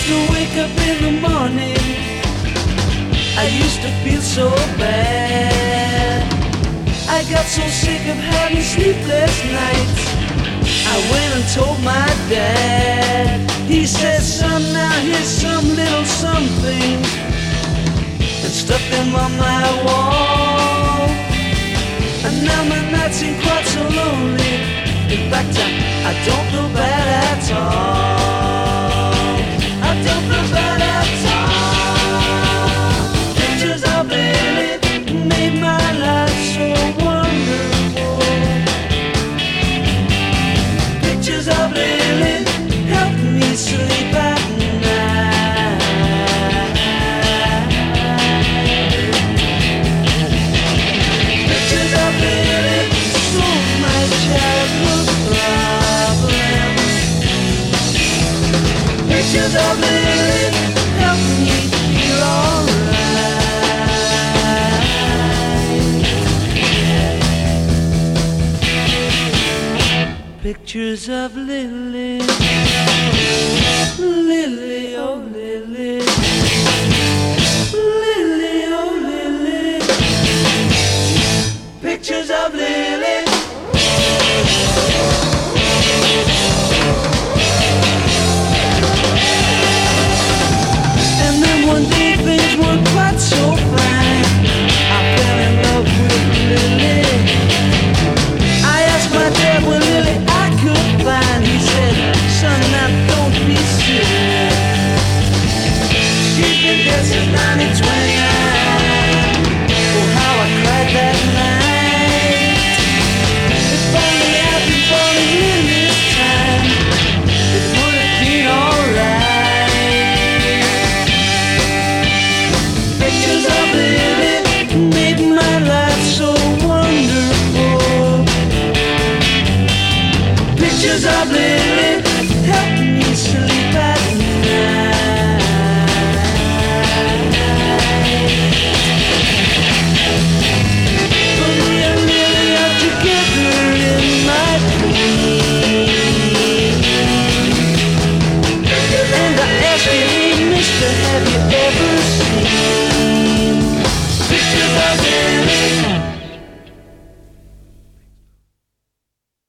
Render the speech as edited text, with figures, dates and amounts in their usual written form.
to wake up in the morning, I used to feel so bad. I got so sick of having sleepless nights, I went and told my dad. He said, son, now here's some little something, and stuck them on my wall. And now my nights ain't quite so lonely. In fact, I don't feel bad at all. I don't feel bad at all. Pictures of Lily made my life so wonderful. Pictures of Lily helped me sleep at night. Pictures of Lily solved my childhood problems. Pictures of Lily helped me feel alright. Pictures of Lily, Lily, oh Lily, Lily, oh Lily. Pictures of Lily. And then one day things weren't quite so fine. I fell in love with Lily. I asked my dad what Lily I could find. He said, son, now don't be silly. She's been dead since 1920.